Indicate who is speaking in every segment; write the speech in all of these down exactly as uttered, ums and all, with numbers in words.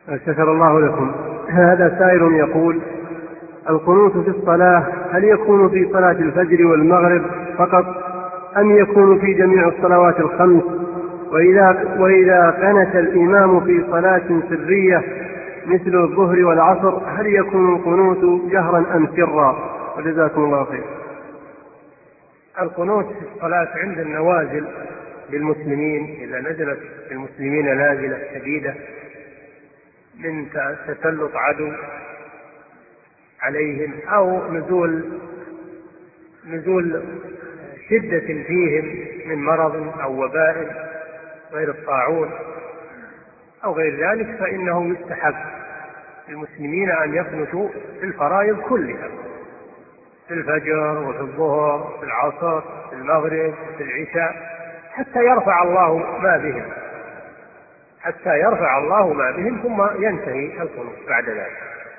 Speaker 1: شكر الله لكم. هذا سائل يقول: القنوت في الصلاة هل يكون في صلاة الفجر والمغرب فقط أم يكون في جميع الصلوات الخمس؟ وإذا, وإذا قنت الإمام في صلاة سرية مثل الظهر والعصر هل يكون القنوت جهرا أم سرا؟ وجزاكم الله خير.
Speaker 2: القنوت في الصلاة عند النوازل للمسلمين إذا نزلت المسلمين نازلة شديدة من تسلط عدو عليهم أو نزول نزول شدة فيهم من مرض أو وباء غير الطاعون أو غير ذلك، فإنه يستحب للمسلمين أن يقنتوا في الفرائض كلها، في الفجر وفي الظهر وفي العصر في المغرب وفي العشاء، حتى يرفع الله ما بهم حتى يرفع الله ما بهم ثم ينتهي القنوت بعد ذلك.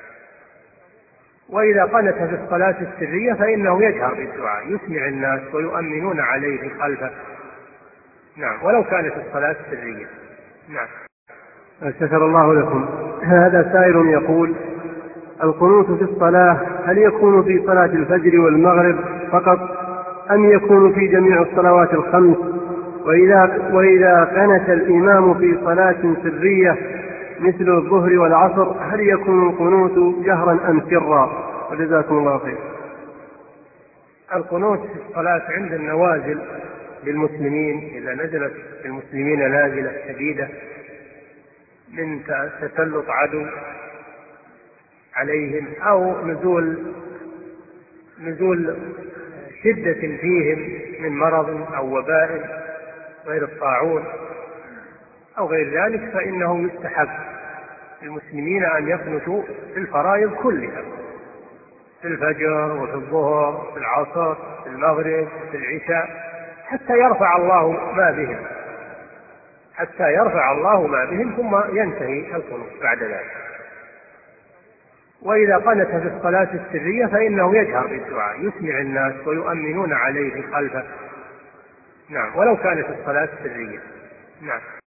Speaker 2: وإذا قنت في الصلاة السرية فإنه يجهر بالدعاء، يسمع الناس ويؤمنون عليه خلفه. نعم، ولو كانت الصلاة سرية. نعم.
Speaker 1: شكر الله لكم. هذا سائل يقول: القنوت في الصلاة هل يكون في صلاة الفجر والمغرب فقط أم يكون في جميع الصلوات الخمس؟ وإذا, وإذا قنت الإمام في صلاة سرية مثل الظهر والعصر هل يكون القنوت جهرا أم سرا؟ وجزاكم الله خير.
Speaker 2: القنوت في الصلاة عند النوازل للمسلمين إذا نزلت المسلمين نازلة شديدة من تسلط عدو عليهم أو نزول نزول شدة فيهم من مرض أو وباء غير الطاعون أو غير ذلك، فإنه يستحب للمسلمين أن يقنتوا في الفرائض كلها، في الفجر وفي الظهر وفي العصر في المغرب وفي العشاء، حتى يرفع الله ما بهم حتى يرفع الله ما بهم ثم ينتهي القنوت بعد ذلك. وإذا قنت في الصلاة السرية فإنه يجهر بالدعاء، يسمع الناس ويؤمنون عليه خلفه. نعم، ولو كانت الصلاة سرية. نعم.